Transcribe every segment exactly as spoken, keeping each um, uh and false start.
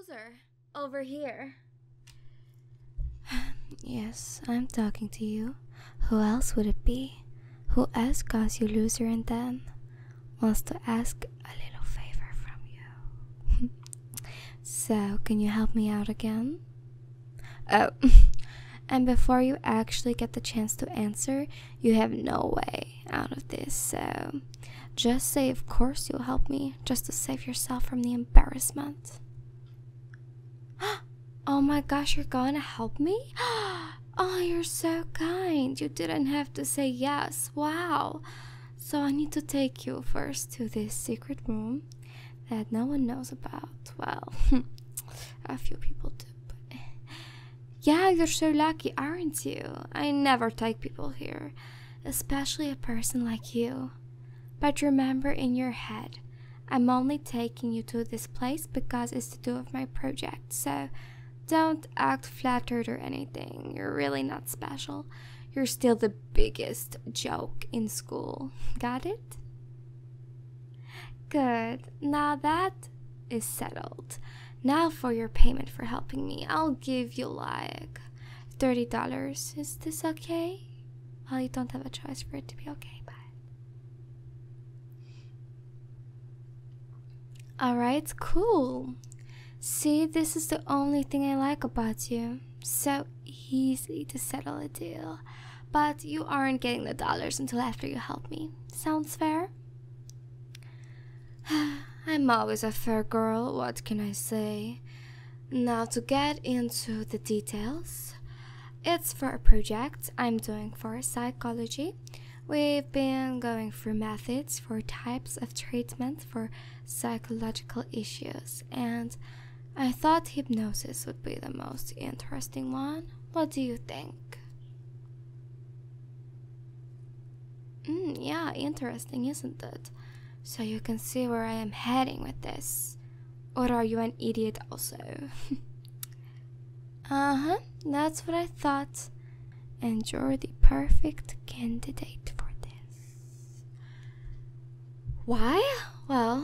loser. Over here. Yes, I'm talking to you. Who else would it be? Who else calls you loser and then wants to ask a little favor from you? So, can you help me out again? Oh, and before you actually get the chance to answer, you have no way out of this, so just say of course you'll help me, just to save yourself from the embarrassment. Oh my gosh, you're gonna help me? Oh, you're so kind. You didn't have to say yes. Wow. So I need to take you first to this secret room that no one knows about. Well, a few people do. But yeah, you're so lucky, aren't you? I never take people here, especially a person like you. But remember in your head, I'm only taking you to this place because it's to do with my project, so don't act flattered or anything. You're really not special. You're still the biggest joke in school. Got it? Good. Now that is settled. Now for your payment for helping me. I'll give you like thirty dollars. Is this okay? Well, you don't have a choice for it to be okay, but alright, cool. See, this is the only thing I like about you. So easy to settle a deal. But you aren't getting the dollars until after you help me. Sounds fair? I'm always a fair girl, what can I say? Now to get into the details. It's for a project I'm doing for psychology. We've been going through methods for types of treatment for psychological issues, and I thought hypnosis would be the most interesting one. What do you think? Mm, yeah, interesting, isn't it? So you can see where I am heading with this. Or are you an idiot also? Uh-huh, that's what I thought. And you're the perfect candidate for this. Why? Well,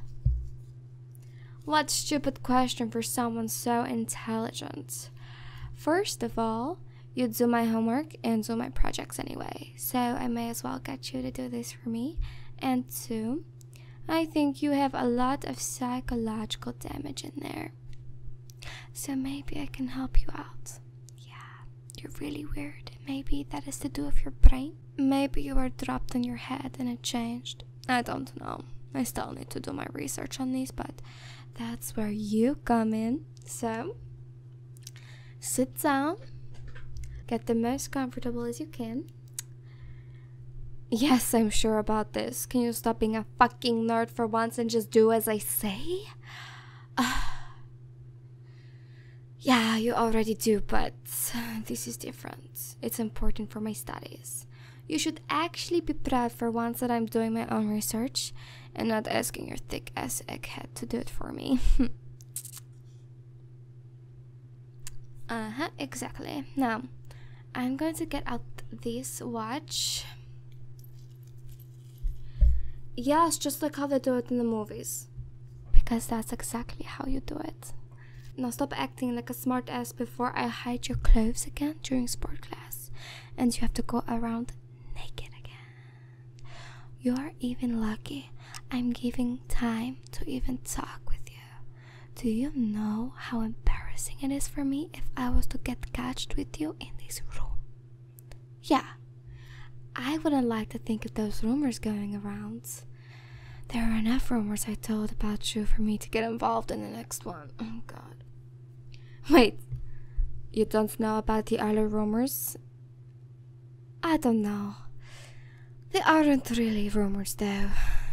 what stupid question for someone so intelligent. First of all, you do my homework and do my projects anyway, so I may as well get you to do this for me. And two, I think you have a lot of psychological damage in there, so maybe I can help you out. Yeah, you're really weird. Maybe that is to do with your brain. Maybe you were dropped on your head and it changed. I don't know. I still need to do my research on these, but that's where you come in. So, sit down. Get the most comfortable as you can. Yes, I'm sure about this. Can you stop being a fucking nerd for once and just do as I say? Uh, yeah, you already do, but this is different. It's important for my studies. You should actually be proud for once that I'm doing my own research and not asking your thick ass egghead to do it for me. Uh-huh, exactly. Now, I'm going to get out this watch. Yes, just like how they do it in the movies. Because that's exactly how you do it. Now stop acting like a smart ass before I hide your clothes again during sport class. And you have to go around naked again. You are even lucky I'm giving time to even talk with you. Do you know how embarrassing it is for me if I was to get catched with you in this room? Yeah, I wouldn't like to think of those rumors going around. There are enough rumors I told about you for me to get involved in the next one. Oh god. Wait, you don't know about the other rumors? I don't know. They aren't really rumors though.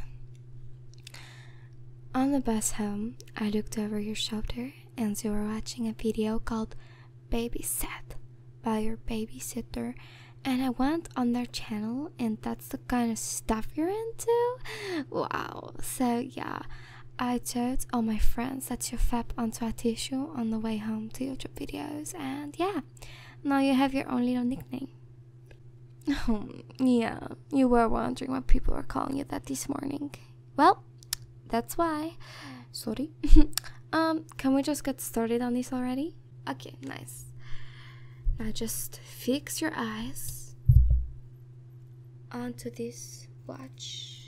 On the bus home, I looked over your shoulder and you were watching a video called Babysat by your babysitter, and I went on their channel and that's the kind of stuff you're into? Wow. So yeah, I told all my friends that you fap onto a tissue on the way home to YouTube videos, and yeah, now you have your own little nickname. Oh, yeah, you were wondering why people were calling you that this morning. Well, that's why. Sorry. Um, can we just get started on this already? Okay, nice. Now just fix your eyes onto this watch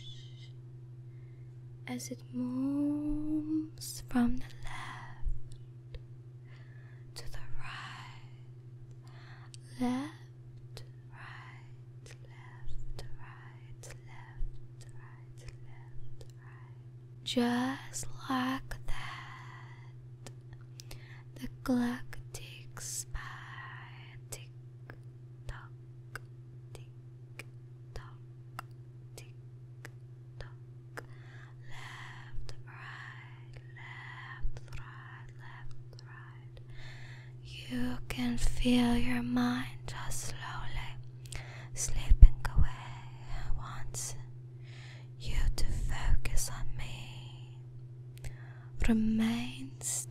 as it moves from the left to the right, left, right, left, right, left, right, left, right. Just like that, the clock ticks by. Tick tock, tick tock, tick tock. Left, right, left, right, left, right. You can feel your mind just slowly slipping away. I want you to focus on me. Remain still.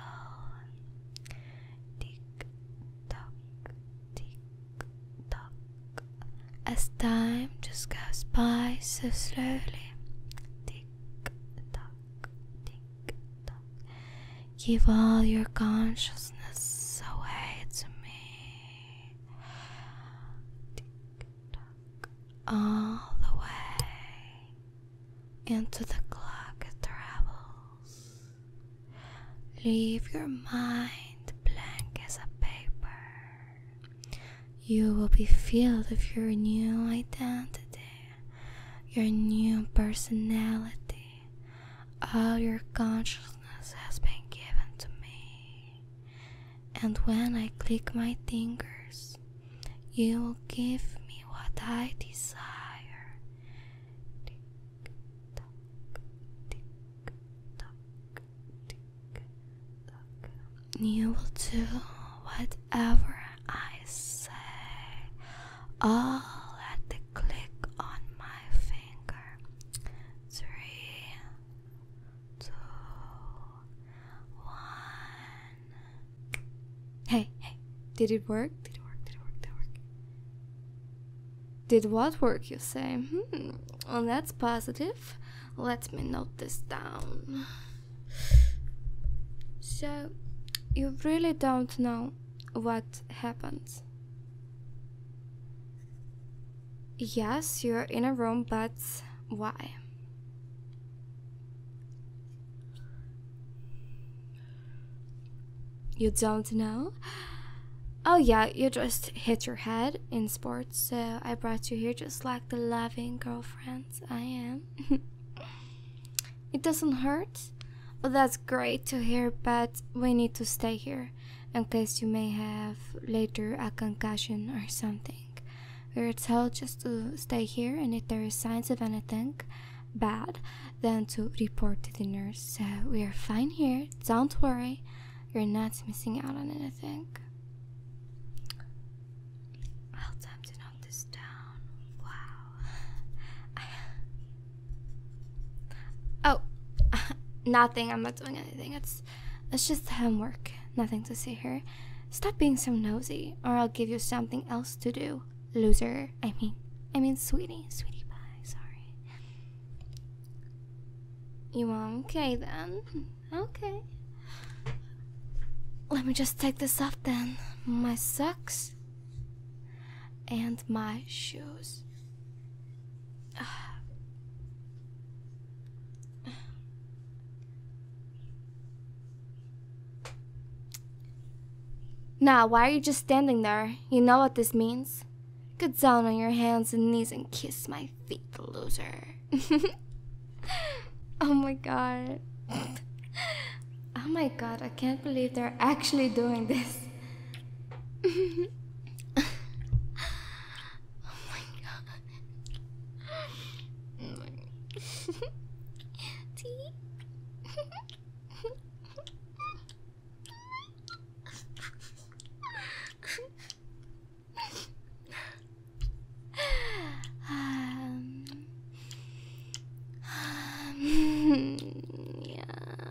Tick tock, tick tock. As time just goes by so slowly. Tick tock, tick tock. Give all your consciousness away to me. Tick tock. All the way into the clock it travels. Leave your mind blank as a paper. You will be filled with your new identity, your new personality. All your consciousness has been given to me. And when I click my fingers, you will give me what I desire. Tick tock, tick tock, tick tock. You will do whatever I say, all at the click on my finger. Three, two, one. Hey, hey, did it work? Did it work? Did it work? Did it work? Did what work, you say? Hmm, well, that's positive. Let me note this down. So, you really don't know what happened? Yes, you're in a room, but why? You don't know? Oh yeah, you just hit your head in sports, so I brought you here just like the loving girlfriend I am. It doesn't hurt? Well, that's great to hear, but we need to stay here in case you may have later a concussion or something. We're told just to stay here, and if there is signs of anything bad, then to report to the nurse. So we are fine here. Don't worry. You're not missing out on anything. Well, time to note this down. Wow. Oh, nothing. I'm not doing anything. It's it's just homework. Nothing to see here. Stop being so nosy, or I'll give you something else to do. Loser. I mean, I mean, sweetie, sweetie pie. Sorry. You okay then? Okay. Let me just take this off then. My socks and my shoes. Now, why are you just standing there? You know what this means. Get down on your hands and knees and kiss my feet, loser. Oh my god. Oh my god, I can't believe they're actually doing this. Oh my god. Oh my god. Tea? um, um, yeah.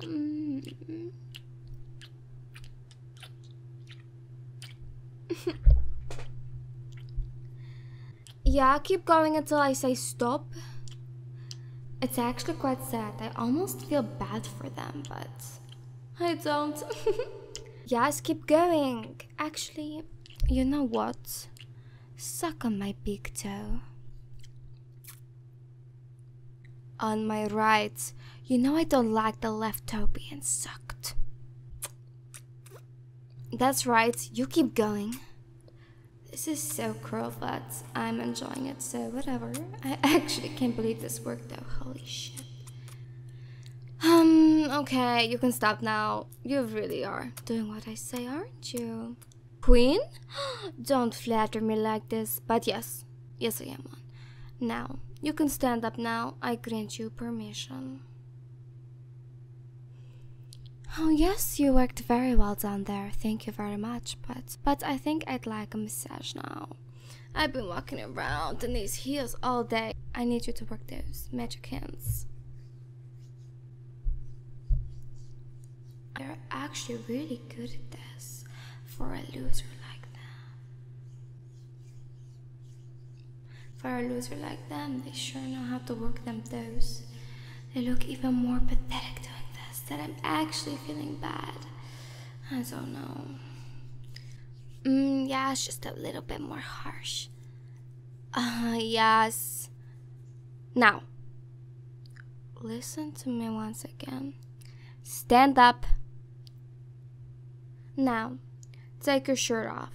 Yeah, keep going until I say stop. It's actually quite sad. I almost feel bad for them, but I don't. Yes, keep going. Actually, you know what? Suck on my big toe. On my right. You know I don't like the left toe being sucked. That's right, you keep going. This is so cruel, but I'm enjoying it, so whatever. I actually can't believe this worked though, holy shit. Um, okay, you can stop now. You really are doing what I say, aren't you? Queen? Don't flatter me like this, but yes, yes I am one. Now, you can stand up now, I grant you permission. Oh yes, you worked very well down there, thank you very much, but but I think I'd like a massage now. I've been walking around in these heels all day. I need you to work those magic hands. You're actually really good at this for a loser like that. For a loser like them, they sure know how to work them toes. They look even more pathetic doing this, that I'm actually feeling bad. I don't know. Mm, yeah, it's just a little bit more harsh. Uh, yes. Now, listen to me once again. Stand up. Now, take your shirt off.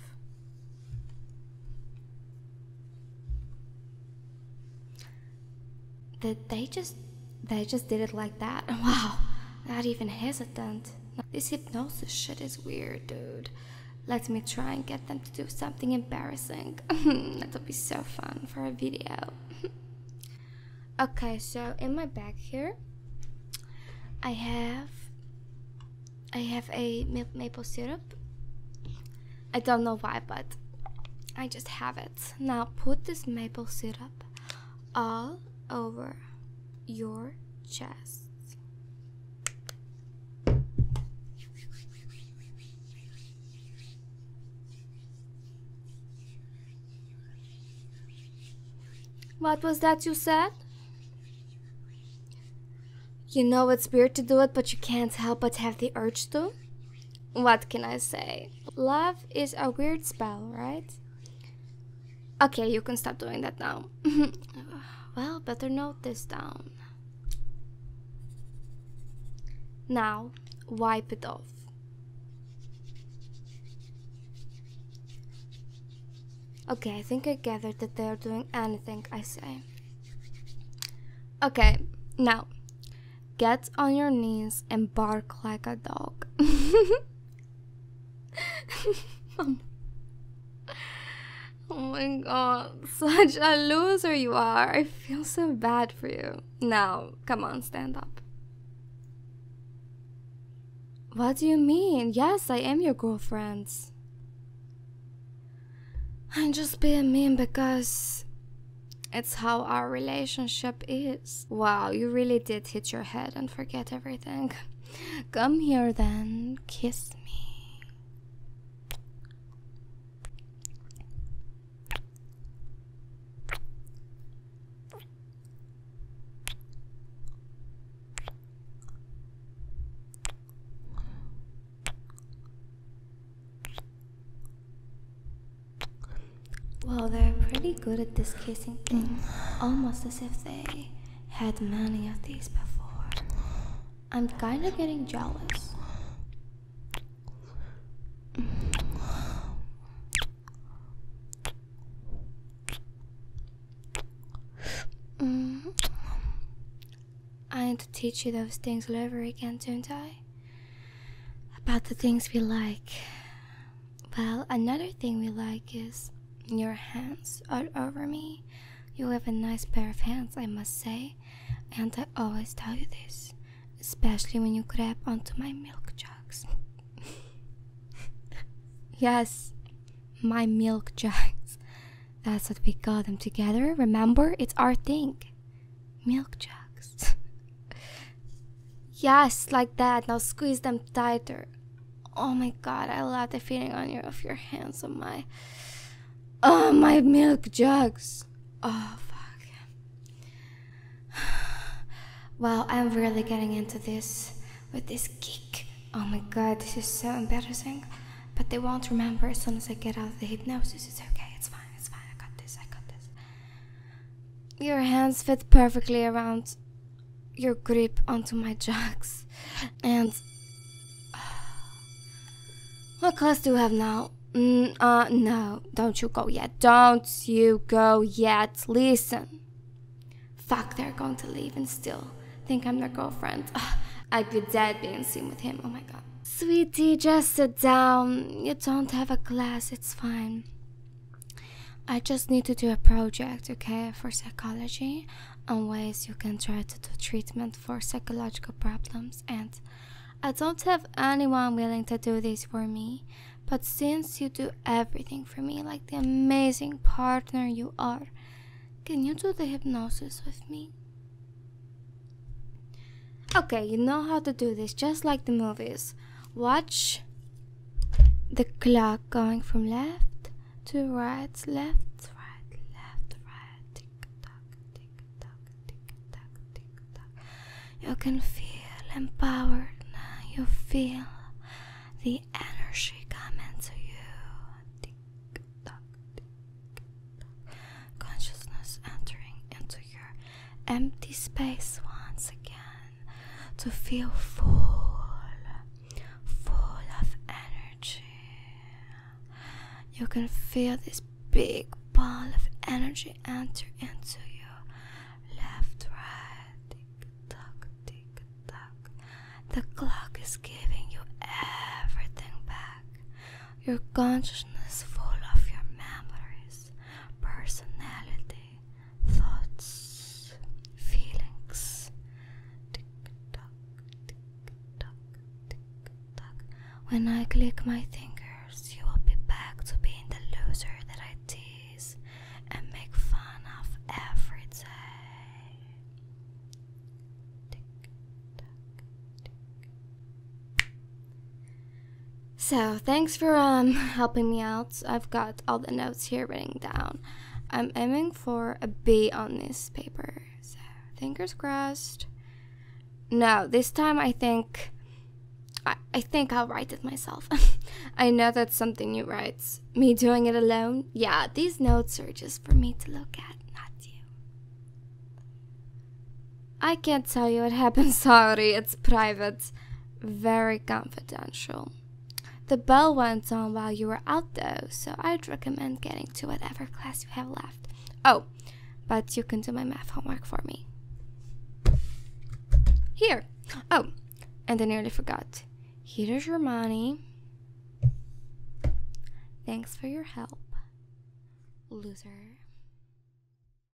Did they just, they just did it like that? Wow, not even hesitant. This hypnosis shit is weird, dude. Let me try and get them to do something embarrassing. That'll be so fun for a video. Okay, so in my bag here, I have, I have a milk maple syrup. I don't know why, but I just have it. Now put this maple syrup all over your chest. What was that you said? You know it's weird to do it, but you can't help but have the urge to? What can I say? Love is a weird spell, right? Okay, you can stop doing that now. Well, better note this down. Now, wipe it off. Okay, I think I gathered that they are doing anything I say. Okay, now, get on your knees and bark like a dog. Oh my god, such a loser you are. I feel so bad for you. Now, come on, stand up. What do you mean? Yes, I am your girlfriend. I'm just being mean because it's how our relationship is. Wow, you really did hit your head and forget everything. Come here then, kiss me. Well, they're pretty good at this kissing thing, almost as if they had many of these before. I'm kinda getting jealous. Mm. I need to teach you those things all over again, don't I? About the things we like. Well, another thing we like is your hands all over me. You have a nice pair of hands, I must say, and I always tell you this, especially when you grab onto my milk jugs. Yes, my milk jugs. That's what we call them together. Remember, it's our thing. Milk jugs. Yes, like that. Now squeeze them tighter. Oh my god, I love the feeling on your of your hands on my Oh, my milk jugs. Oh, fuck. Well, I'm really getting into this with this kick Oh my god, this is so embarrassing. But they won't remember as soon as I get out of the hypnosis. It's okay, it's fine, it's fine. I got this, I got this. Your hands fit perfectly around your grip onto my jugs. And what class do you have now? Mm, uh, no, don't you go yet. Don't you go yet. Listen. Fuck, they're going to leave and still think I'm their girlfriend. Ugh, I'd be dead being seen with him. Oh my god. Sweetie, just sit down. You don't have a class, it's fine. I just need to do a project, okay, for psychology on ways you can try to do treatment for psychological problems, and I don't have anyone willing to do this for me. But since you do everything for me like the amazing partner you are, can you do the hypnosis with me? Okay, you know how to do this, just like the movies. Watch the clock going from left to right, left, right, left, right, tick tock, tick tock, tick tock, tick tock. You can feel empowered now. You feel the energy come into you. Tick tock, tick tock. Consciousness entering into your empty space once again to feel full. You can feel this big ball of energy enter into you. Left, right, tick tock, tick tock. The clock is giving you everything back. Your consciousness full of your memories, personality, thoughts, feelings. Tick tock, tick tock, tick tock. When I click my fingers, you will be back to being the loser that I tease and make fun of every day. Tick tock, tick. So, thanks for um helping me out. I've got all the notes here written down. I'm aiming for a B on this paper. So, fingers crossed. No, this time I think I, I think I'll write it myself. I know that's something you write. Me doing it alone? Yeah, these notes are just for me to look at, not you. I can't tell you what happened, sorry, it's private. Very confidential. The bell went on while you were out though, so I'd recommend getting to whatever class you have left. Oh, but you can do my math homework for me. Here. Oh, and I nearly forgot. Here's your money. Thanks for your help, loser.